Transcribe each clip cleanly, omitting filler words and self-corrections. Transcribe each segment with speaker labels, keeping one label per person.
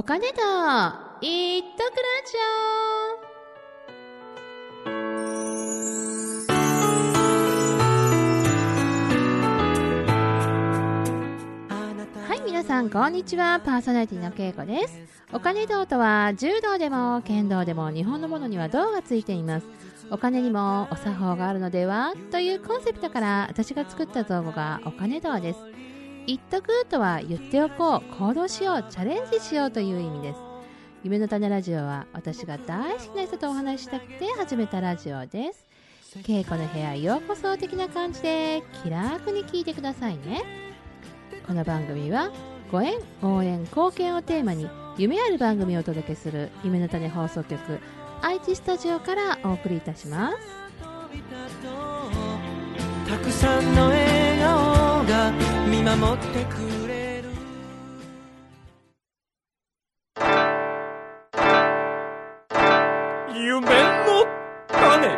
Speaker 1: お金といっとくラジオ。はい、皆さんこんにちは。パーソナリティのけいこです。お金道とは柔道でも剣道でも日本のものには道がついています。お金にもお作法があるのではというコンセプトから私が作った造語がお金道です。言っとくとは言っておこう、行動しよう、チャレンジしようという意味です。夢の種ラジオは私が大好きな人とお話ししたくて始めたラジオです。稽古の部屋ようこそ的な感じで気楽に聞いてくださいね。この番組はご縁、応援、貢献をテーマに夢ある番組をお届けする夢の種放送局愛知スタジオからお送りいたします。
Speaker 2: たくさんの笑顔が見守ってくれる。夢の種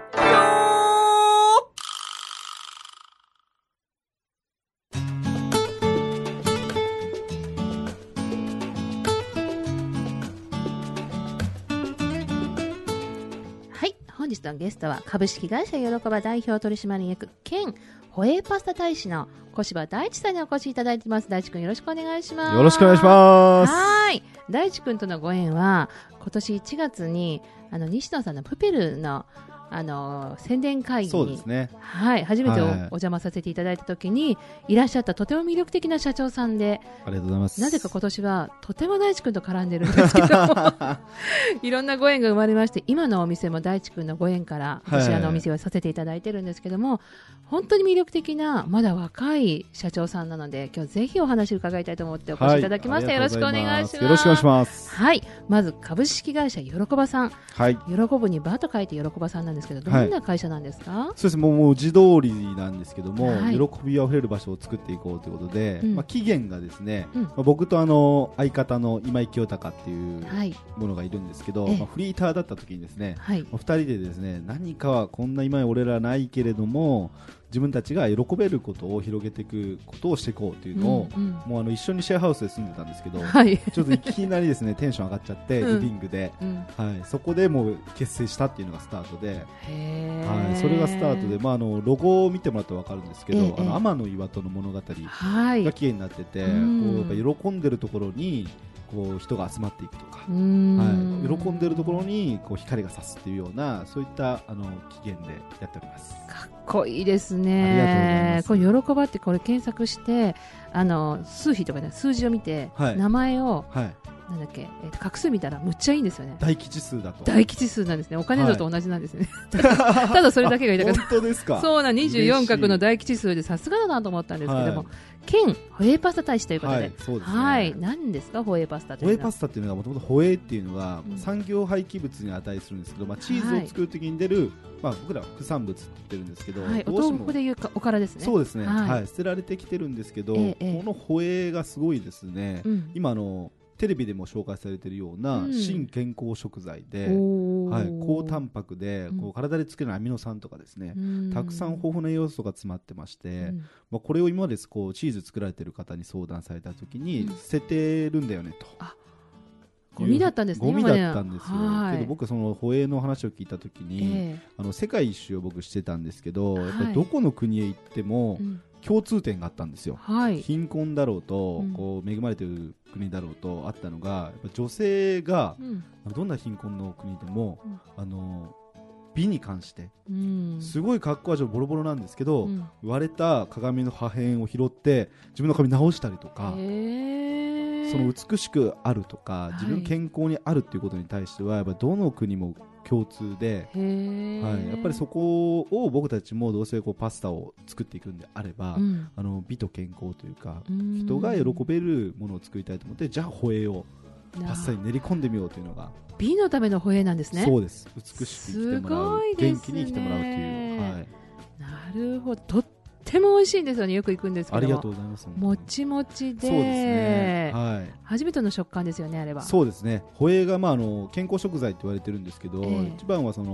Speaker 1: 本日のゲストは株式会社よろこば代表取締役兼ホエーパスタ大使の小柴大地さんにお越しいただいています。大地君よろしくお願いします。
Speaker 3: よろしくお願いします。
Speaker 1: はい、大地君とのご縁は今年1月に西野さんのプペルの宣伝会議に、
Speaker 3: そうですね、
Speaker 1: はい、初めてお邪魔させていただいた時にいらっしゃったとても魅力的な社長さんで、
Speaker 3: ありがとうございます。
Speaker 1: なぜか今年はとても大地君と絡んでるんですけどいろんなご縁が生まれまして、今のお店も大地君のご縁からこちらのお店をさせていただいてるんですけども、本当に魅力的なまだ若い社長さんなので、今日ぜひお話を伺いたいと思ってお越しいただきました。よろしくお願いします。
Speaker 3: よろしくお願いします。
Speaker 1: はい、まず株式会社よろこばさん、
Speaker 3: はい、
Speaker 1: 喜ぶにバと書いてよろこばさんなんですけど、どんな会社なんですか？
Speaker 3: そうです、もう字通りなんですけども、喜びあふれる場所を作っていこうということで、期限がですね、僕と相方の今井清隆っていうものがいるんですけど、フリーターだった時にですね、2人でですね、何かはこんな今井俺らないけれども自分たちが喜べることを広げていくことをしていこうというのを、もう一緒にシェアハウスで住んでたんですけど、ちょっといきなりですねテンション上がっちゃってリビングで、そこでもう結成したっていうのがスタートで、それがスタートで、ロゴを見てもらったら分かるんですけど、天の岩戸の物語が綺麗になってて、こうやっぱ喜んでるところにこう人が集まっていくとか、喜んでるところにこう光が差すっていうような、そういった起源でやっております。
Speaker 1: かっこいいですね。これ喜ばってこれ検索して数比とかね、数字を見て、名前を、なんだっけ、画数見たらむっちゃいいんですよね。
Speaker 3: 大吉数だと。
Speaker 1: 大吉数なんですね。お金のと同じなんですね。ただそれだけが言いたかった。
Speaker 3: 本当ですか？
Speaker 1: そうな、24画の大吉数でさすがだなと思ったんですけども、兼ホエーパスタ大使ということで、何ですかホエーパスタというのは？
Speaker 3: ホエーパスタっていうのがもともとホエーっていうのが産業廃棄物に値するんですけど、チーズを作るときに出る、僕らは副産物って言ってるんですけど、
Speaker 1: お豆腐でいうおからですね。
Speaker 3: そうですね、捨てられてきてるんですけど、このホエーがすごいですね。今テレビでも紹介されているような新健康食材で、高タンパクでこう体で作るアミノ酸とかですね、たくさん豊富な栄養素が詰まってまして、これを今までこうチーズ作られている方に相談された時に捨ててるんだよねと。
Speaker 1: ゴミだったんですね。
Speaker 3: ゴミだったんですよ。けど僕そのホエーの話を聞いた時に、世界一周を僕してたんですけど、やっぱりどこの国へ行っても共通点があったんですよ。貧困だろうと、こう恵まれている国だろうとあったのが、やっぱ女性が、どんな貧困の国でも、美に関して、すごい格好はボロボロなんですけど、割れた鏡の破片を拾って自分の髪直したりとか、その美しくあるとか自分健康にあるっていうことに対してはやっぱどの国も共通で、やっぱりそこを僕たちもどうせこうパスタを作っていくんであれば、美と健康というか、人が喜べるものを作りたいと思って、じゃあホエーをパスタに練り込んでみようというのが、
Speaker 1: 美のためのホエーなんですね。
Speaker 3: そうです。美しく生きてもらう、元気に生きてもらうという、
Speaker 1: なるほど。とっても美味しいんですよね。よく行くんですけども、
Speaker 3: ありがとうございます。
Speaker 1: もちもちで、
Speaker 3: そうですね、
Speaker 1: 初めての食感ですよね、あれは。
Speaker 3: そうですね。ホエーが健康食材って言われてるんですけど、一番はその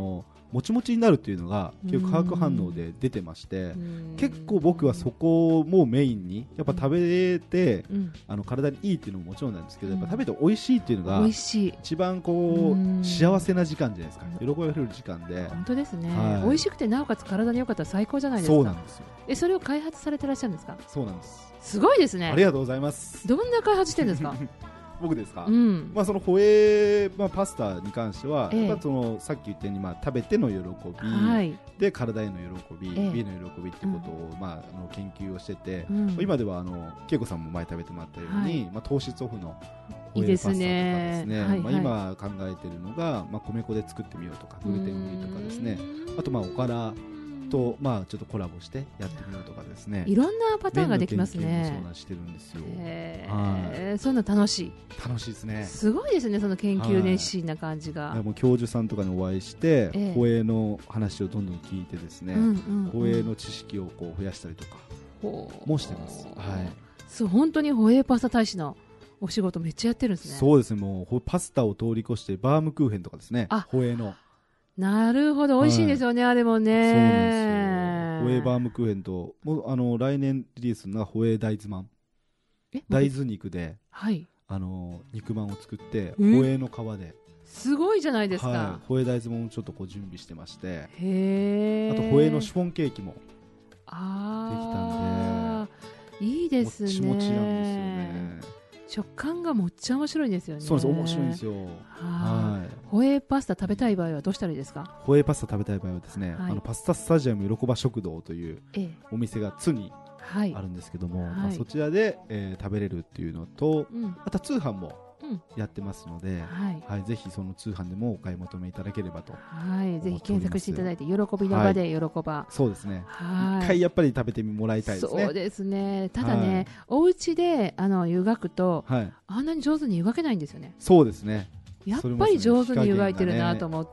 Speaker 3: もちもちになるっていうのが結構化学反応で出てまして、結構僕はそこもメインにやっぱ食べて、体にいいっていうのももちろんなんですけど、やっぱ食べて美味しいっていうのが一番こう幸せな時間じゃないですか。喜ばれる時間で。
Speaker 1: 本当ですね、美味しくてなおかつ体に良かったら最高じゃないですか。
Speaker 3: そうなんですよ。
Speaker 1: それを開発されてらっしゃるんですか？
Speaker 3: そうなんです。
Speaker 1: すごいですね。
Speaker 3: ありがとうございます。
Speaker 1: どんな開発してるんですか？
Speaker 3: 僕ですか、そのホエー、パスタに関しては、やっぱそのさっき言ったように、食べての喜び、で体への喜び、美の喜びってことを、研究をしてて、今では恵子さんも前食べてもらったように、糖質オフのホエーパスタとかですね、今考えているのが、米粉で作ってみようとか、グルテンフリーとかですね、あとおからとちょっとコラボしてやってみようとかですね、
Speaker 1: いろんなパターンができますね。
Speaker 3: そうしてるんですよ。
Speaker 1: そういうの楽しい
Speaker 3: ですね。
Speaker 1: すごいですね、その研究熱心な感じが。
Speaker 3: もう教授さんとかにお会いして、ホエーの話をどんどん聞いてですね、ホエーの知識をこう増やしたりとかもしてます。
Speaker 1: そう、本当にホエーパスタ大使のお仕事めっちゃやってるんですね。
Speaker 3: そうですね、もうパスタを通り越してバームクーヘンとかですね、ホエーの。
Speaker 1: なるほど、美味しいですよね、あれもね。
Speaker 3: そうなんですよ。ホエーバームクーヘンと、もう来年リリースのホエー大豆まん。大豆肉で、肉まんを作って、ホエーの皮で。
Speaker 1: すごいじゃないですか。
Speaker 3: ホエー大豆まんをちょっとこう準備してまして、あとホエーのシフォンケーキもできたんで、
Speaker 1: いいですね。
Speaker 3: もちもちなんですよね。
Speaker 1: 食感がもっちゃ面白いですよね。
Speaker 3: そうです、面白いんですよ。
Speaker 1: ホエーパスタ食べたい場合はどうしたらいいですか？
Speaker 3: ホエーパスタ食べたい場合はですね、パスタスタジアム喜ば食堂というお店が津にあるんですけども、そちらで、食べれるっていうのと、あとは通販もやってますので、ぜひその通販でもお買い求めいただければと。
Speaker 1: ぜひ検索していただいて、喜びの場で喜ば。
Speaker 3: そうですね。一回やっぱり食べてもらいたいですね。
Speaker 1: そうですね。ただね、お家で湯がくと、あんなに上手に湯がけないんですよね。
Speaker 3: そうですね。
Speaker 1: やっぱり上手に湯がいてるなと思って、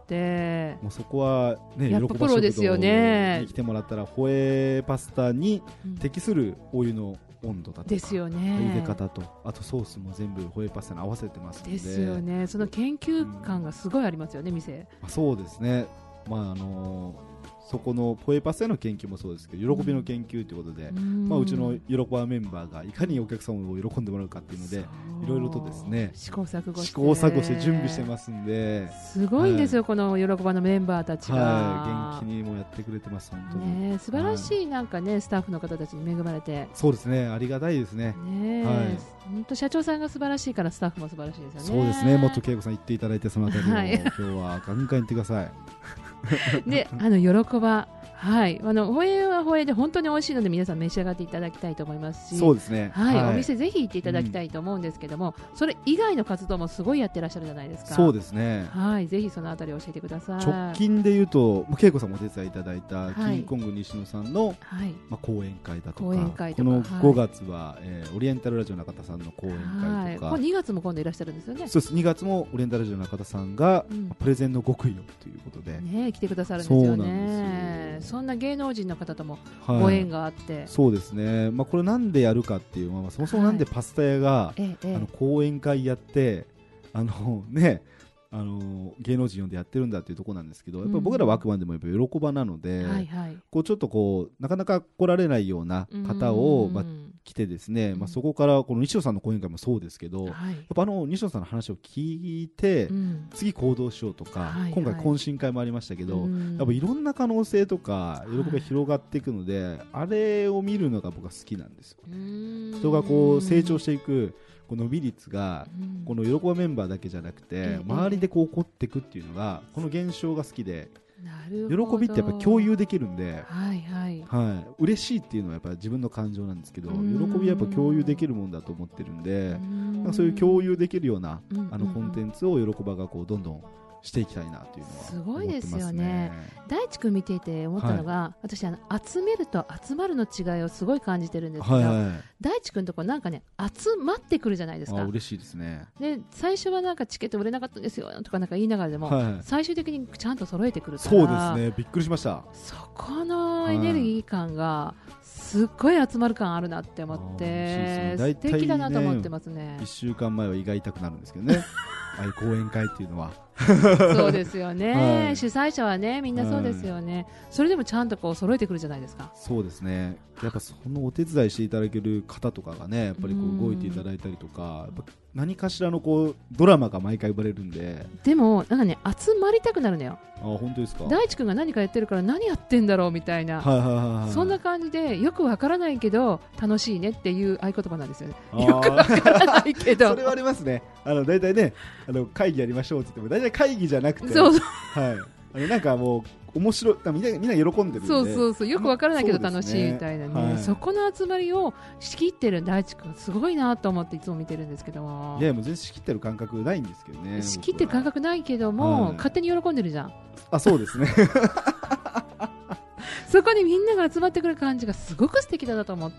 Speaker 3: もうそこはね、
Speaker 1: やっぱプロですよね。
Speaker 3: に来てもらったら、ホエーパスタに適するお湯の温度だとか
Speaker 1: ですよね、
Speaker 3: 茹で方と、あとソースも全部ホエーパスタに合わせてますので。
Speaker 1: ですよね。その研究感がすごいありますよね、店。
Speaker 3: そうですね。そこのホエーパスタの研究もそうですけど、喜びの研究ということで、うちの喜ばメンバーがいかにお客様を喜んでもらうかっていうので、いろいろとですね、
Speaker 1: 試行錯誤
Speaker 3: して準備してますんで、
Speaker 1: すごいんですよ、この喜ばのメンバーたちが。
Speaker 3: 元気にもやってくれてます、本当に。
Speaker 1: 素晴らしい、なんかね、スタッフの方たちに恵まれて。
Speaker 3: そうですね、ありがたいですね。
Speaker 1: 本当社長さんが素晴らしいから、スタッフも素晴らしいですよね。
Speaker 3: そうですね、もっと恵子さん言っていただいて、そのあたりを今日はガンガン言ってください。
Speaker 1: で、喜ば、ホエーはホエーで本当に美味しいので、皆さん召し上がっていただきたいと思いますし、
Speaker 3: そうですね。
Speaker 1: お店ぜひ行っていただきたいと思うんですけども、それ以外の活動もすごいやってらっしゃるじゃないですか。
Speaker 3: そうですね。
Speaker 1: ぜひそのあたり教えてください。
Speaker 3: 直近で言うと、恵子さんもお手伝いいただいたキングコング西野さんの講演会だとか、この5月はオリエンタルラジオ中田さんの講演会とか、
Speaker 1: 2月も今度いらっしゃるんですよね。
Speaker 3: そうです。2月もオリエンタルラジオ中田さんがプレゼンの極意をということで
Speaker 1: 来てくださるんですよね。そんな芸能人の方ともご縁があって、
Speaker 3: そうですね。これなんでやるかっていう、そもそもなんでパスタ屋が講演会やって芸能人呼んでやってるんだっていうところなんですけど、やっぱり僕らはあくまでもやっぱ喜ばなので、こうちょっとなかなか来られないような方を来てですね、そこからこの西野さんの講演会もそうですけど、やっぱ西野さんの話を聞いて、次行動しようとか、今回懇親会もありましたけど、やっぱいろんな可能性とか喜びが広がっていくので、あれを見るのが僕は好きなんですよ。人がこう成長していく伸び率が、この喜ばメンバーだけじゃなくて、周りでこう起こっていくっていうのが、この現象が好きで、喜びってやっぱ共有できるんで、嬉しいっていうのはやっぱ自分の感情なんですけど、喜びはやっぱ共有できるもんだと思ってるんで、そういう共有できるようなコンテンツを喜ばがこうどんどんしていきたいなというのは
Speaker 1: すごいですよね。大地君見ていて思ったのが、私集めると集まるの違いをすごい感じてるんですけど、大地君とこなんかね、集まってくるじゃないですか。
Speaker 3: 嬉しいですね。
Speaker 1: で最初はなんかチケット売れなかったんですよとかなんか言いながらでも、最終的にちゃんと揃えてくるから。
Speaker 3: そうですね、びっくりしました。
Speaker 1: そこのエネルギー感がすっごい集まる感あるなって思って、素敵だなと思ってますね。
Speaker 3: 1週間前は胃が痛くなるんですけどねああいう講演会っていうのは
Speaker 1: そうですよね、
Speaker 3: はい、
Speaker 1: 主催者はねみんなそうですよね、それでもちゃんとこう揃えてくるじゃないですか。
Speaker 3: そうですね、やっぱそのお手伝いしていただける方とかがね、やっぱりこう動いていただいたりとか、やっぱ何かしらのこうドラマが毎回生まれるんで。
Speaker 1: でもなんかね、集まりたくなるのよ。
Speaker 3: あ、本当ですか。
Speaker 1: 大地君が何かやってるから何やってんだろうみたいな、
Speaker 3: はいはいはいはい、
Speaker 1: そんな感じでよくわからないけど楽しいねっていう合言葉なんですよね。よくわからないけど
Speaker 3: それはありますね。だいたいね、会議やりましょうって言ってもだいたい会議じゃなくて、
Speaker 1: そうそう、
Speaker 3: はい、なんかもう面白い、みんな喜んでるんで、
Speaker 1: そうそうそう、よくわからないけど楽しいみたいなね、
Speaker 3: はい、
Speaker 1: そこの集まりを仕切ってる大地君すごいなと思っていつも見てるんですけど。
Speaker 3: いやもう全然仕切ってる感覚ないんですけどね。
Speaker 1: 仕切ってる感覚ないけども、はい、勝手に喜んでるじゃん。
Speaker 3: あ、そうですね
Speaker 1: そこにみんなが集まってくる感じがすごく素敵だなと思って。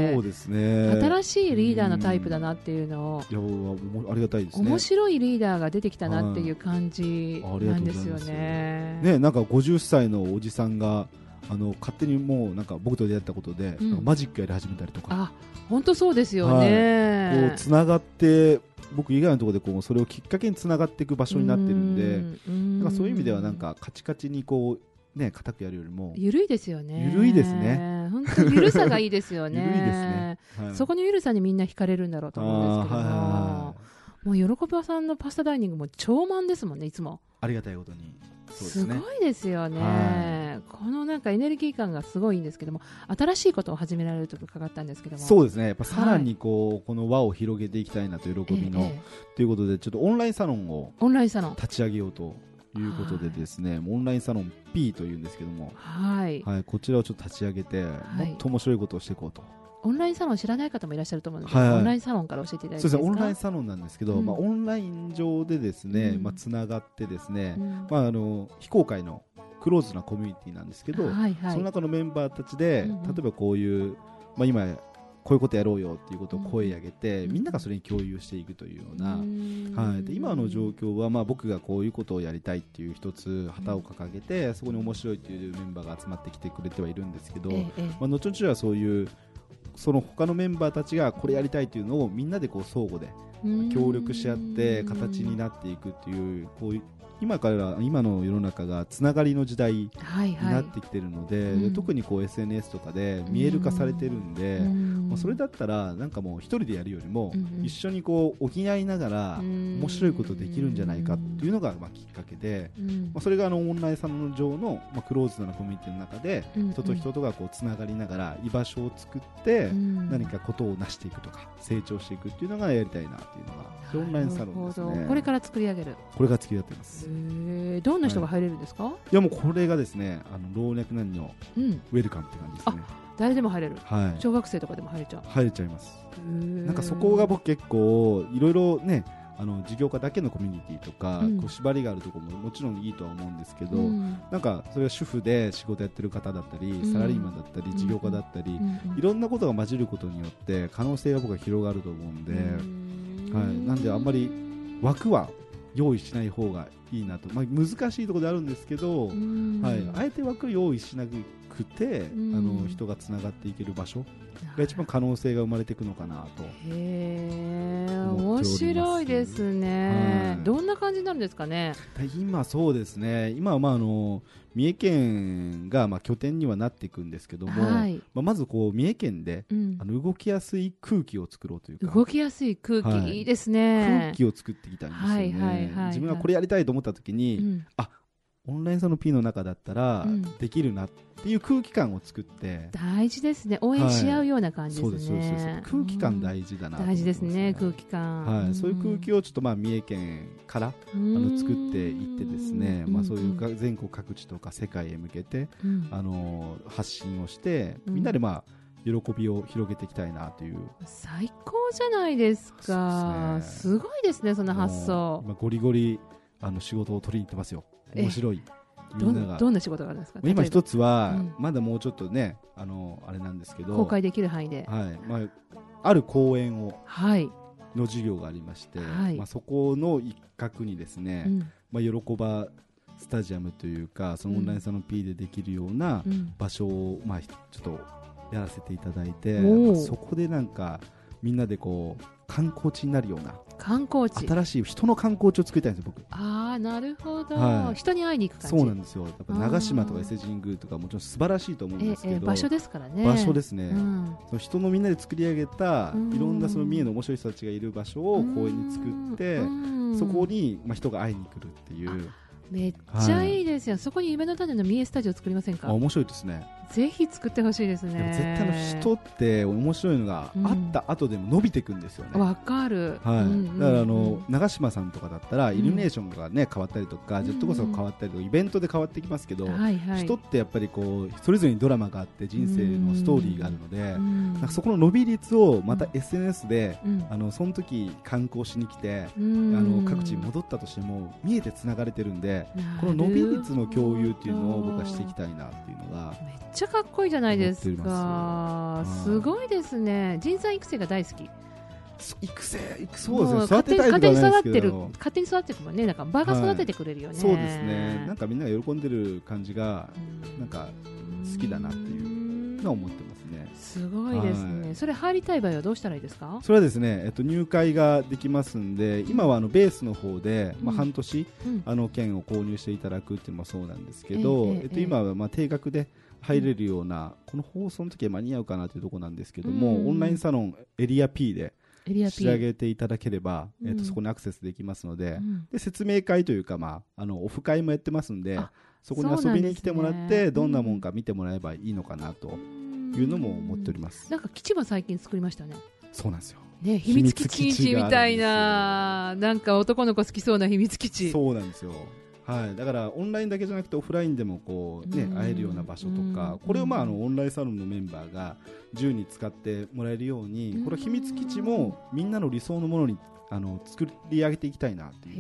Speaker 3: そうですね、
Speaker 1: 新しいリーダーのタイプだなっていうのを、
Speaker 3: いやありがたいですね。
Speaker 1: 面白いリーダーが出てきたなっていう感じなんですよね。
Speaker 3: ね、なんか50歳のおじさんが勝手にもうなんか僕と出会ったことで、マジックやり始めたりとか。
Speaker 1: あ、本当そうですよね、
Speaker 3: はい、こうつながって僕以外のところでこうそれをきっかけにつながっていく場所になってるんで、なんかそういう意味ではなんかカチカチにこうね、固くやるよりも
Speaker 1: ゆるいですよね。
Speaker 3: ゆるいですね。
Speaker 1: 本当にゆるさがいいですよね。
Speaker 3: ゆるいですね、
Speaker 1: はい、そこのゆるさにみんな惹かれるんだろうと思うんですけども、もう喜びさんのパスタダイニングも超満ですもんね、いつも。
Speaker 3: ありがたいことに。そうですね、
Speaker 1: すごいですよね、このなんかエネルギー感がすごいんですけども、新しいことを始められると伺ったんですけども。
Speaker 3: そうですね、やっぱさらにこう、この輪を広げていきたいなという喜びの、ということでちょっとオンラインサロンを立ち上げようということでですね、オンラインサロン P というんですけども、はいはい、こちらをちょっと立ち上げて、もっと面白いことをしていこうと。
Speaker 1: オンラインサロン知らない方もいらっしゃると思うので、オンラインサロンから教えていただいていいですか。そうですね、
Speaker 3: オンラインサロンなんですけど、オンライン上でですね、つながってですね、非公開のクローズなコミュニティなんですけど、その中のメンバーたちで、例えばこういう、今こういうことやろうよっていうことを声を上げて、みんながそれに共有していくというような、はい、で今の状況は、僕がこういうことをやりたいっていう一つ旗を掲げて、そこに面白いっていうメンバーが集まってきてくれてはいるんですけど、後々はそういうその他のメンバーたちがこれやりたいというのをみんなでこう相互で協力し合って形になっていくっていう、こういう今の世の中がつながりの時代になってきているので、特にこう SNS とかで見える化されてるんで、それだったらなんかもう一人でやるよりも一緒にこう補いながら面白いことできるんじゃないかっていうのがきっかけで、それがオンラインサロン上のクローズドなコミュニティの中で人と人とがこうつながりながら居場所を作って何かことを成していくとか成長していくっていうのがやりたいなっていうのがオンラインサロンですね。
Speaker 1: これから作り上げる。
Speaker 3: これから作り上げています。
Speaker 1: どんな人が入れるんですか。
Speaker 3: いやもうこれがですね、老若男女ウェルカムって感じですね。
Speaker 1: 誰でも入れる、
Speaker 3: はい、
Speaker 1: 小学生とかでも入れちゃう。
Speaker 3: 入れちゃいます。なんかそこが僕結構いろいろね、事業家だけのコミュニティとか、こう縛りがあるところももちろんいいとは思うんですけど、なんかそれは主婦で仕事やってる方だったり、サラリーマンだったり、事業家だったり、いろんなことが混じることによって可能性が僕は広がると思うんで、はい、なんであんまり枠は用意しない方がいいなと、難しいところであるんですけど、はい、あえて枠を用意しなくて、人がつながっていける場所が一番可能性が生まれていくのかなと。
Speaker 1: 面白いですね、どんな感じになるんですかね。
Speaker 3: 今そうですね、今は三重県が拠点にはなっていくんですけども、まずこう三重県で、動きやすい空気を作ろうというか。
Speaker 1: 動きやすい空気、いいですね。
Speaker 3: 空気を作っていきたいんですよね。自分がこれやりたいと思った時に、オンラインサロン P の中だったらできるなっていう空気感を作って、
Speaker 1: 大事ですね。応援し合うような感じですね。
Speaker 3: 空気感大事だなと思いますね。
Speaker 1: 大事ですね、空気感。
Speaker 3: そういう空気をちょっと三重県から作っていってですね、そういう全国各地とか世界へ向けて発信をして、みんなで喜びを広げていきたいなという。
Speaker 1: 最高じゃないですか。すごいですね、その発想。
Speaker 3: 今ゴリゴリ仕事を取りに行ってますよ。面白い。
Speaker 1: どんな仕事があるんですか。
Speaker 3: 今一つは、まだもうちょっとね、あれなんですけど、
Speaker 1: 公開できる範囲で、
Speaker 3: ある公演の授業がありまして、そこの一角にですね、喜ばスタジアムというか、そのオンラインサロン P でできるような場所をちょっとやらせていただいて、そこでなんかみんなでこう観光地になるような
Speaker 1: 観光地、
Speaker 3: 新しい人の観光地を作りたいんですよ僕。
Speaker 1: ああなるほど、
Speaker 3: はい、
Speaker 1: 人に会いに行く感じ。
Speaker 3: そうなんですよ。やっぱ長島とか伊勢神宮とかもちろん素晴らしいと思うんですけど、
Speaker 1: 場所ですからね。
Speaker 3: 場所ですね、その人のみんなで作り上げたいろんなその三重の面白い人たちがいる場所を公園に作って、そこに人が会いに来るっていう。
Speaker 1: めっちゃいいですよ、そこに夢の種の三重スタジオ作りませんか。
Speaker 3: 面白いですね。
Speaker 1: ぜひ作ってほしいですね。
Speaker 3: 絶対の人って面白いのが、あった後でも伸びていくんですよね。
Speaker 1: わかる、
Speaker 3: だから長嶋さんとかだったらイルミネーションがね変わったりとか、ジェットコースターが変わったりとか、イベントで変わってきますけど、人ってやっぱりこうそれぞれにドラマがあって人生のストーリーがあるので、なんかそこの伸び率をまた SNS で、その時観光しに来て、各地に戻ったとしても見えてつながれてるんで、この伸び率の共有っていうのを僕はしていきたいなっていうのが。
Speaker 1: めっちゃかっこいいじゃないですか。すごいですね。人材育成が大好き。
Speaker 3: 育成、そうですね。育てたいとかないですけど、
Speaker 1: 勝手に育っていくもんね。なんか場が育ててくれるよね。
Speaker 3: そうですね。なんかみんなが喜んでる感じがなんか好きだなっていうのを思ってますね。
Speaker 1: すごいですね。それ入りたい場合はどうしたらいいですか。
Speaker 3: それはですね、入会ができますんで、今はベースの方で半年券を購入していただくっていうのもそうなんですけど、今は定額で入れるような、この放送の時は間に合うかなというところなんですけども、オンラインサロンエリア P で仕上げていただければ、そこにアクセスできますので、で説明会というか、オフ会もやってますんで、そこに遊びに来てもらって、どんなもんか見てもらえばいいのかなというのも思っております。
Speaker 1: なんか基地も最近作りましたね。
Speaker 3: そうなんですよ。
Speaker 1: ね、秘密基地みたいな、なんか男の子好きそうな秘密基地。
Speaker 3: そうなんですよ。はい、だからオンラインだけじゃなくてオフラインでもこう、会えるような場所とか、これをオンラインサロンのメンバーが自由に使ってもらえるように、これ秘密基地もみんなの理想のものに作り上げていきたいなという、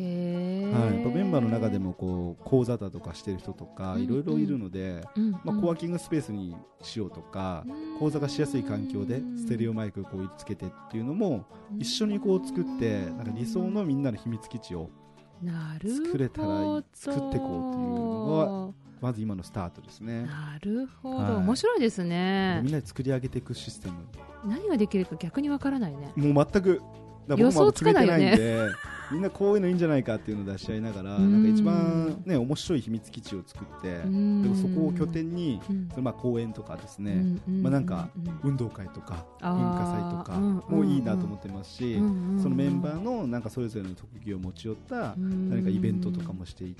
Speaker 3: やっぱメンバーの中でもこう講座だとかしてる人とかいろいろいるので、コワーキングスペースにしようとか、講座がしやすい環境でステレオマイクをこうつけてっていうのも一緒にこう作って、なんか理想のみんなの秘密基地を作れたら作っていこうというのがまず今のスタートですね。
Speaker 1: なるほど、面白いですね。
Speaker 3: みんなで作り上げていくシステム、
Speaker 1: 何ができるか逆にわからないね。
Speaker 3: もう全く
Speaker 1: 予想つかないよね。
Speaker 3: みんなこういうのいいんじゃないかっていうのを出し合いながら、なんか一番ね面白い秘密基地を作って、でもそこを拠点に、公園とかですね、なんか運動会とか文化祭とかもいいなと思ってますし、そのメンバーのなんかそれぞれの特技を持ち寄った何かイベントとかもしていって、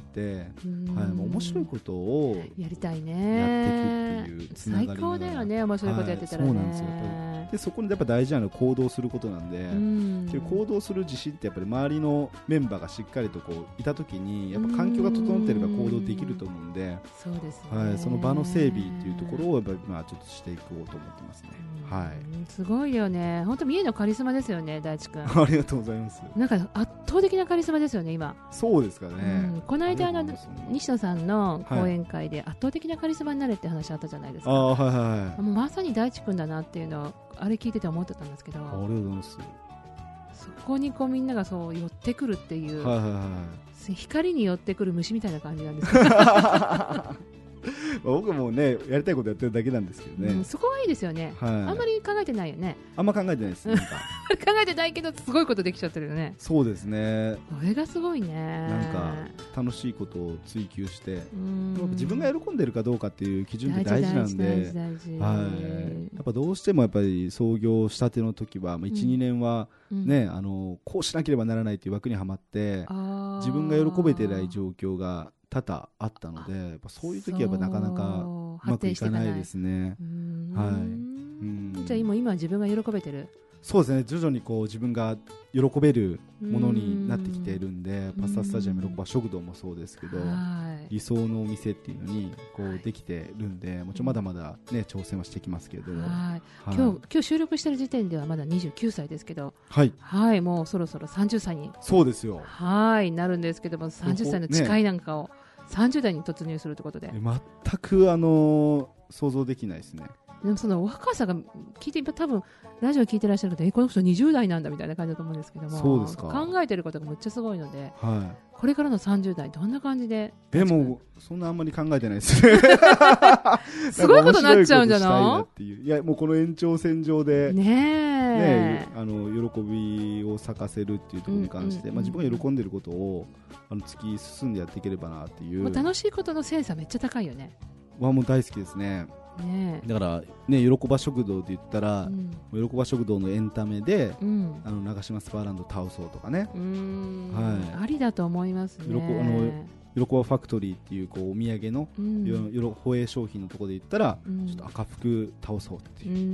Speaker 3: 面白いことを
Speaker 1: やりたいね。
Speaker 3: やっていくっていうつながりが、
Speaker 1: 最高だよね、面白いことやってたらね。
Speaker 3: そうなんですよ。でそこにやっぱ大事なのは行動することなんで、行動する自信ってやっぱり周りのメンバーがしっかりとこういたときに、やっぱ環境が整っていれば行動できると思うんで、
Speaker 1: そうです
Speaker 3: ね、その場の整備っていうところをやっぱり今ちょっとしていこうと思ってますね。
Speaker 1: すごいよね。本当三重のカリスマですよね、大地君。
Speaker 3: ありがとうございます。
Speaker 1: なんか圧倒的なカリスマですよね今。
Speaker 3: そうですかね。
Speaker 1: この間西野さんの講演会で圧倒的なカリスマになれって話あったじゃないですか。
Speaker 3: も
Speaker 1: うまさに大地君だなっていうのをあれ聞いてて思ってたんですけど。
Speaker 3: ありがとうございます。
Speaker 1: そこにこうみんながそう寄ってくるっていう、光に寄ってくる虫みたいな感じなんですよ。
Speaker 3: 僕もねやりたいことやってるだけなんですけどね、
Speaker 1: そこはいいですよね、あんまり考えてないよね。
Speaker 3: あんま考えてないですね。考
Speaker 1: えてないけどすごいことできちゃってるよね。
Speaker 3: そうですね。
Speaker 1: それがすごいね。
Speaker 3: なんか楽しいことを追求して、自分が喜んでるかどうかっていう基準って大事なんで、やっぱどうしてもやっぱり創業したての時は 1,2 年はね、こうしなければならないという枠にはまって、自分が喜べてない状況が多々あったので、やっぱそういう時はやっぱなかなかうまくいかないですね。じゃあ今自分が喜べてる。そうですね、徐々にこう自分が喜べるものになってきているんで、パスタスタジアム6番食堂もそうですけど、理想のお店っていうのにこうできてるんで、もちろんまだまだね挑戦はしてきますけど、今日収録してる時点ではまだ29歳ですけど、もうそろそろ30歳にそうですよ
Speaker 1: なるんですけども、30歳の誓いなんかを30代に突入するということで、
Speaker 3: 全く想像できないですね。
Speaker 1: でもその若さが聞いて多分ラジオ聞いてらっしゃる方この人20代なんだみたいな感じだと思うんですけども、
Speaker 3: そうですか。
Speaker 1: 考えてることがめっちゃすごいので、
Speaker 3: はい、
Speaker 1: これからの30代どんな感じで。
Speaker 3: でもそんなあんまり考えてないですね
Speaker 1: すごいことになっちゃうんじゃない？
Speaker 3: いやもうこの延長線上で
Speaker 1: ね
Speaker 3: 喜びを咲かせるっていうところに関して、自分が喜んでることを突き進んでやっていければなっていう。
Speaker 1: 楽しいことのセンスはめっちゃ高いよね。
Speaker 3: もう大好きですね。だからね、喜ば食堂で言ったら、喜ば食堂のエンタメで、長島スパーランド倒そうとかね、
Speaker 1: ありだと思いますね。
Speaker 3: 喜ばファクトリーっていう、お土産の、保栄商品のところで言ったら、ちょっと赤服倒そうっていう、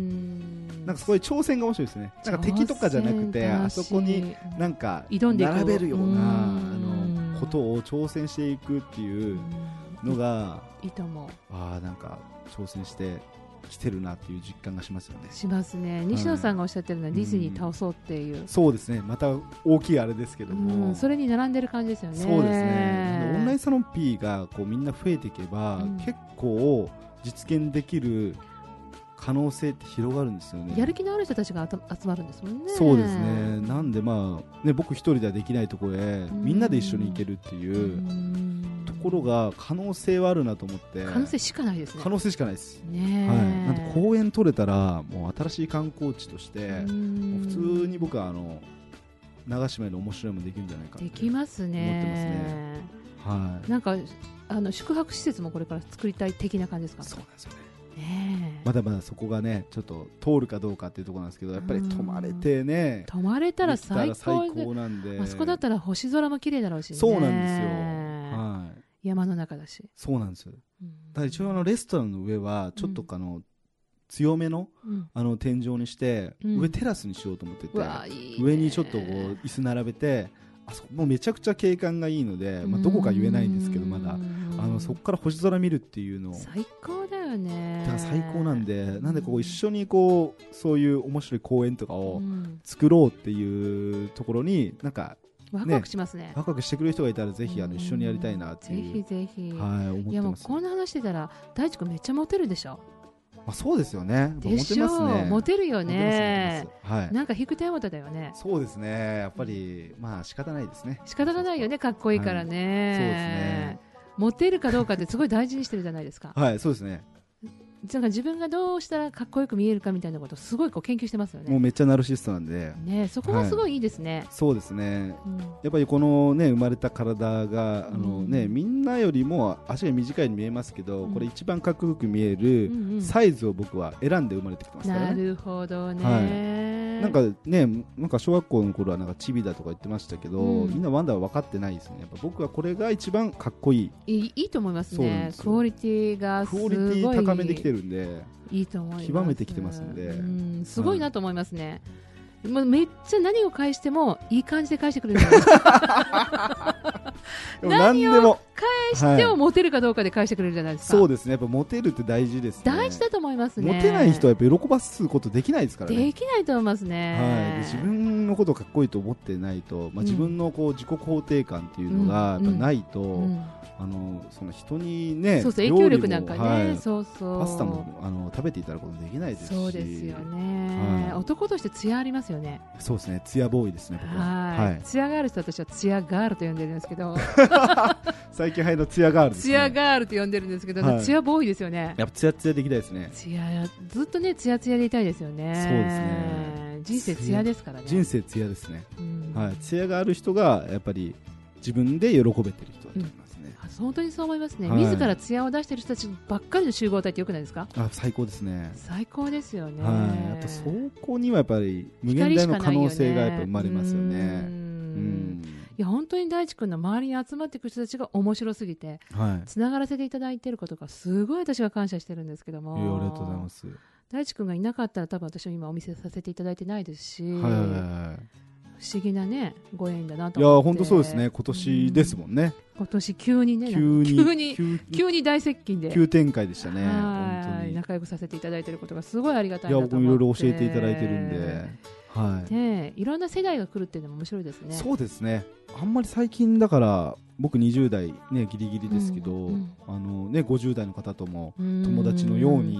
Speaker 3: なんかそういう挑戦が面白いですね。なんか敵とかじゃなくて、あそこになんか並べるようなことを挑戦していくっていうのが
Speaker 1: いいと思う。
Speaker 3: なんか挑戦してきてるなっていう実感がしますよね。
Speaker 1: しますね。西野さんがおっしゃってるのはディズニー倒そうっていう、
Speaker 3: そうですね。また大きいあれですけども、
Speaker 1: それに並んでる感じですよね。
Speaker 3: そうですね。オンラインサロン P がみんな増えていけば、結構実現できる可能性って広がるんですよね。
Speaker 1: やる気のある人たちが集まるんですもんね。
Speaker 3: そうですね。なんで僕一人ではできないところへみんなで一緒に行けるっていうところが可能性はあるなと思って。
Speaker 1: 可能性しかないですね。
Speaker 3: 可能性しかないです
Speaker 1: ね。
Speaker 3: なんで公園取れたらもう新しい観光地として普通に僕は長島への面白いもできるんじゃないかって
Speaker 1: できますね。
Speaker 3: 思ってますね。
Speaker 1: なんか宿泊施設もこれから作りたい的な感じですか。
Speaker 3: そうなんですよね。まだまだそこがねちょっと通るかどうかっていうところなんですけど、やっぱり泊まれてね、
Speaker 1: 泊まれたら最高
Speaker 3: なんで、
Speaker 1: あそこだったら星空も綺麗だろうしね。
Speaker 3: そうなんですよ。
Speaker 1: 山の中だし。
Speaker 3: そうなんですよ。だから一応レストランの上はちょっと強めの天井にして上テラスにしようと思ってて、上にちょっと椅子並べて、もうめちゃくちゃ景観がいいので、どこか言えないんですけど、まだそこから星空見るっていうの
Speaker 1: 最高だよね。
Speaker 3: だから最高なんで、一緒にそういう面白い公園とかを作ろうっていうところになんか
Speaker 1: ワクワクしますね。
Speaker 3: ワクワクしてくれる人がいたらぜひ一緒にやりたいなっていう。
Speaker 1: ぜひぜひ。
Speaker 3: 思ってます。
Speaker 1: いやもうこんな話してたら大地君めっちゃモテるでしょ。
Speaker 3: そうですよね。
Speaker 1: でしょ。
Speaker 3: モテますね。
Speaker 1: モテるよね。なんか引く手あまただよね。
Speaker 3: そうですね。やっぱり仕方ないですね。
Speaker 1: 仕方がないよね。かっこいいからね。そうですね。モテるかどうかってすごい大事にしてるじゃないですか。
Speaker 3: はい、そうですね。
Speaker 1: なんか自分がどうしたらかっこよく見えるかみたいなことをすごい研究してますよね。
Speaker 3: もうめっちゃナルシストなんで、
Speaker 1: そこがすごいいいですね。
Speaker 3: そうですね。やっぱりこの生まれた体がみんなよりも足が短いように見えますけど、これ一番かっこよく見えるサイズを僕は選んで生まれてきてますからね。
Speaker 1: なるほどね。
Speaker 3: なんか小学校の頃はなんかチビだとか言ってましたけど、みんなまだ分かってないですね。やっぱ僕はこれが一番かっこいい。
Speaker 1: いいと思いますね。クオリティがすごい。
Speaker 3: クオリティ高めできてるんで。
Speaker 1: いいと思います。
Speaker 3: 極めてきてますんで、
Speaker 1: すごいなと思いますね。めっちゃ何を返してもいい感じで返してくれるじゃないですか。何を返してもモテるかどうかで返してくれるじゃないですか。
Speaker 3: そうですね。やっぱモテるって大事ですね。
Speaker 1: 大事だと思いますね。
Speaker 3: モテない人はやっぱ喜ばすことできないですからね。
Speaker 1: できないと思いますね。
Speaker 3: 自分のことをかっこいいと思ってないと、自分の自己肯定感っていうのがやっぱないと、その人にね、
Speaker 1: そうそう、影響力なんかね、そうそう、
Speaker 3: パスタも食べていただくことできないですし。
Speaker 1: そうですよね。男として艶ありますよね。
Speaker 3: そうですね。艶ボーイですね。僕は。
Speaker 1: 艶がある人、私は艶ガールと呼んでるんですけど。
Speaker 3: 最近流行りの艶ガールですね。
Speaker 1: 艶ガールと呼んでるんですけど、艶ボーイですよね。
Speaker 3: やっぱ艶艶でいきたいですね。
Speaker 1: ずっとね、艶艶でいたいですよね。
Speaker 3: そうですね。
Speaker 1: 人生艶ですからね。
Speaker 3: 人生艶ですね。艶がある人がやっぱり自分で喜べてる人だと思いますね。
Speaker 1: 本当にそう思いますね。自ら艶を出している人たちばっかりの集合体ってよくないですか。
Speaker 3: 最高ですね。
Speaker 1: 最高ですよね。
Speaker 3: やっぱそこにはやっぱり無限大の可能性がやっぱ生まれますよね。
Speaker 1: いや本当に大地君の周りに集まっていく人たちが面白すぎて、つながらせていただいていることがすごい私は感謝してるんですけども。
Speaker 3: ありがとうございます。
Speaker 1: 大地君がいなかったら多分私は今お見せさせていただいてないですし、不思議なねご縁だなと思って。いや
Speaker 3: 本当そうですね。今年ですもんね。
Speaker 1: 今年急にね、急に大接近で
Speaker 3: 急展開でしたね。本当に
Speaker 1: 仲良くさせていただいていることがすごいありがたいなと思って。
Speaker 3: 僕もいろいろ教えていただいてるんで、
Speaker 1: いろんな世代が来るっていうのも面白いですね。
Speaker 3: そうですね。あんまり最近だから僕20代ねギリギリですけど、50代の方とも友達のように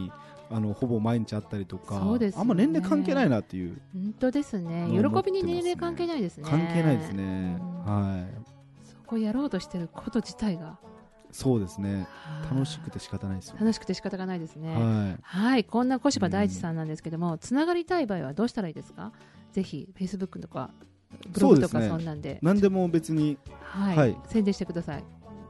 Speaker 3: ほぼ毎日あったりとか、
Speaker 1: そうですね、
Speaker 3: あんま年齢関係ないなっていう。
Speaker 1: 本当ですね。喜びに年齢関係ないですね。
Speaker 3: 関係ないですね。はい。
Speaker 1: そこやろうとしてること自体が。
Speaker 3: そうですね。楽しくて仕方ないですよね。
Speaker 1: 楽しくて仕方がないですね。はい。こんな小柴大地さんなんですけども、つながりたい場合はどうしたらいいですか？ぜひ Facebook とかブログとかそんなんで。
Speaker 3: 何でも別に。
Speaker 1: はい。宣伝してください。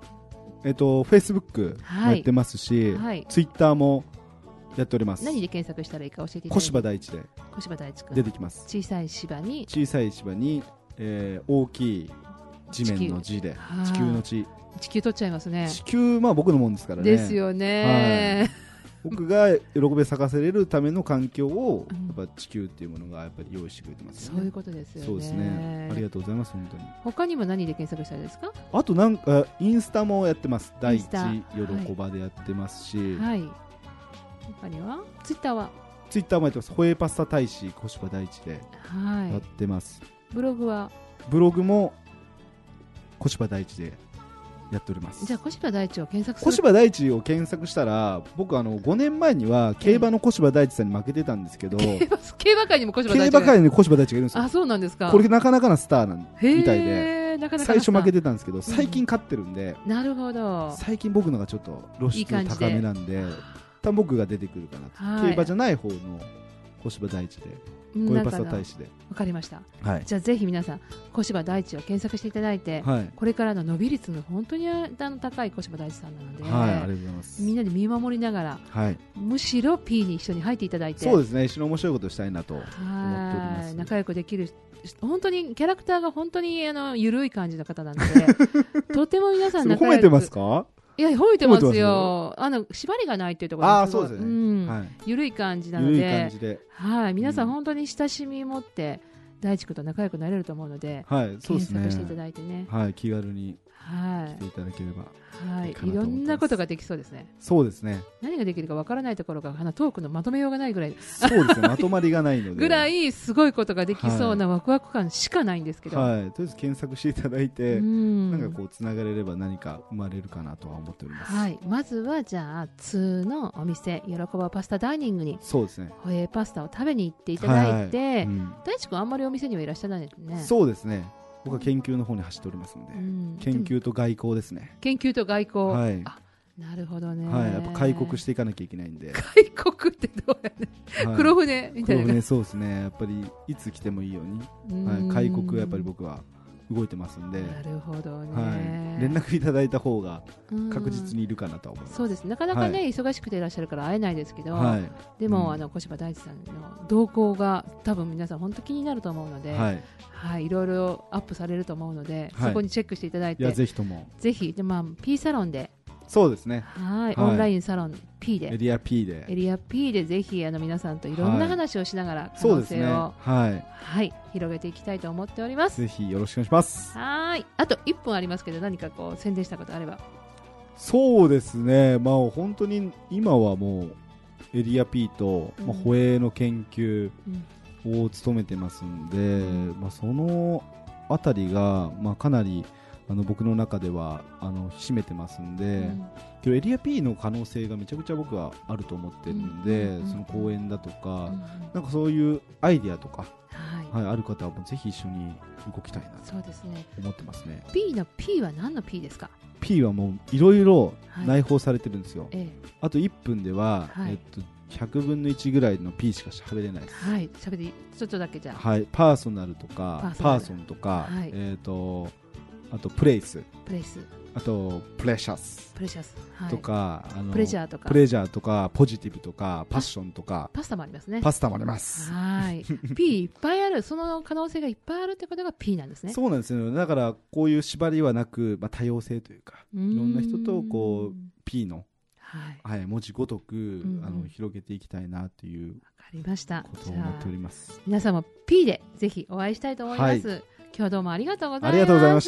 Speaker 3: Facebook やってますし、Twitter もやっております。
Speaker 1: 何で検索したらいいか教えていただいて。
Speaker 3: 小柴大地で
Speaker 1: 小柴大地君
Speaker 3: 出てきます。
Speaker 1: 小さい芝に
Speaker 3: 大きい地面の地で地球の地。
Speaker 1: 地球取っちゃいますね。
Speaker 3: 地球、僕のもんですからね。
Speaker 1: ですよね。
Speaker 3: 僕が喜び咲かせれるための環境をやっぱ地球っていうものがやっぱり用意してくれてますよね。
Speaker 1: そういうことですよね。
Speaker 3: そうですね。ありがとうございます。本当に。
Speaker 1: 他にも何で検索したらいいですか？
Speaker 3: あとなんかインスタもやってます。大地喜ばでやってますし。
Speaker 1: はい。他にはツイッターも
Speaker 3: やってます。ホエパスタ大使小柴大地でやってます。
Speaker 1: ブログも
Speaker 3: 小柴大地でやっております。
Speaker 1: じゃあ小柴大地を検索する。
Speaker 3: 小柴大地を検索したら、僕5年前には競馬の小柴大地さんに負けてたんですけど、
Speaker 1: 競馬界にも小柴大地が
Speaker 3: 競馬界に小柴大地がいるんですよ。
Speaker 1: あ、そうなんですか。
Speaker 3: これなかなかなスターなんみたいで、
Speaker 1: なかなか
Speaker 3: 最初負けてたんですけど、最近勝ってるんで、
Speaker 1: なるほど。
Speaker 3: 最近僕のがちょっと露出高めなんで、多分僕が出てくるかなと。競馬じゃない方の小柴大地で。こういうパスタ大使で。
Speaker 1: わかりました。
Speaker 3: はい、
Speaker 1: じゃあぜひ皆さん小柴大地を検索していただいて、はい、これからの伸び率の本当に高い小柴大地さんなので、
Speaker 3: はい、ありがとうございます。
Speaker 1: みんなで見守りながら、はい、むしろ P に一緒に入っていただいて、
Speaker 3: そうですね、一緒に面白いことしたいなと思っております。
Speaker 1: 仲良くできる、本当にキャラクターが本当に緩い感じの方なのでとても皆さん仲良く。
Speaker 3: 褒めてますか？
Speaker 1: いや、褒めてますよ。縛りがないっていうところが
Speaker 3: そうですね。
Speaker 1: 緩い感じなので、はい、皆さん本当に親しみ持って大地君と仲良くなれると思うので、検索していただいてね。
Speaker 3: はい、気軽に来ていただければ。
Speaker 1: はい、いろんなことができそうですね。
Speaker 3: そうですね。
Speaker 1: 何ができるかわからないところがトークのまとめようがないぐらい。
Speaker 3: そうですね、まとまりがないので。
Speaker 1: ぐらいすごいことができそうなワクワク感しかないんですけど。
Speaker 3: はい、とりあえず検索していただいて、なんかこうつながれれば何か生まれるかなとは思っております。
Speaker 1: はい、まずはじゃあ通のお店喜ばパスタダイニングに、
Speaker 3: そうですね。
Speaker 1: ホエーパスタを食べに行っていただいて、大地君あんまりお店にはいらっしゃらないですね。
Speaker 3: そうですね。僕は研究の方に走っておりますので、研究と外交ですね。
Speaker 1: 研究と外交。
Speaker 3: はい。
Speaker 1: なるほどね。
Speaker 3: はい、やっぱ開国していかなきゃいけないんで。
Speaker 1: 開国ってどうやね。黒船みたいな。
Speaker 3: 黒船、そうですね。やっぱりいつ来てもいいように、はい、開国はやっぱり僕は動いてますんで。
Speaker 1: なるほどね。
Speaker 3: はい、連絡いただいた方が確実にいるかなと思います。
Speaker 1: そうです。なかなかね、忙しくていらっしゃるから会えないですけど、でも小柴大地さんの動向が多分皆さん本当気になると思うので、はい、いろいろアップされると思うので、そこにチェックしていただいて、
Speaker 3: ぜひとも。
Speaker 1: ぜひでP サロンで。
Speaker 3: そうですね。
Speaker 1: はい、オンラインサロン P で。
Speaker 3: エリア P で
Speaker 1: ぜひ皆さんといろんな話をしながら可能性を、広げていきたいと思っております。
Speaker 3: ぜひよろしくお願いします。
Speaker 1: はい。あと1分ありますけど、何かこう宣伝したことあれば。
Speaker 3: そうですね。本当に今はもうエリア P とホエーの研究を務めてますんで、そのあたりがかなり僕の中では占めてますんで、エリア P の可能性がめちゃくちゃ僕はあると思ってるんで、その講演だとか、なんかそういうアイディアとか、ある方はぜひ一緒に動きたいなと思ってますね。
Speaker 1: P の P は何の P ですか？
Speaker 3: P はもういろいろ内包されてるんですよ。あと1分では、100分の1ぐらいの P しか喋れないです。
Speaker 1: はい、喋りちょっとだけじゃあ。
Speaker 3: はい、パーソナルとかパーソンとか、あとプレイス、あとプレシャスとか、
Speaker 1: プレジャ
Speaker 3: ーとかポジティブとかパッションとか、
Speaker 1: パスタもありますね。
Speaker 3: パスタもあります。
Speaker 1: はい。P いっぱいある、その可能性がいっぱいあるってことが P なんですね。
Speaker 3: そうなんですよ。だからこういう縛りはなく、多様性というか、いろんな人とこう P の文字ごとく広げていきたいなということを思っております。
Speaker 1: 皆さんも P でぜひお会いしたいと思います。今日どうもありがとうございます。
Speaker 3: ありがとうございました。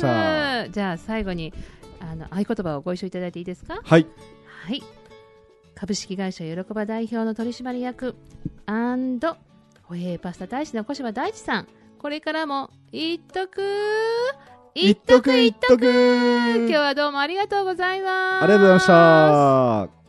Speaker 1: じゃあ最後に合言葉をご一緒いただいていいですか？
Speaker 3: はい。
Speaker 1: はい。株式会社喜ば代表の取締役&ホエーパスタ大使の小柴大地さん。これからもいっとく。今日はどうもありがとうございます。
Speaker 3: ありがとうございました。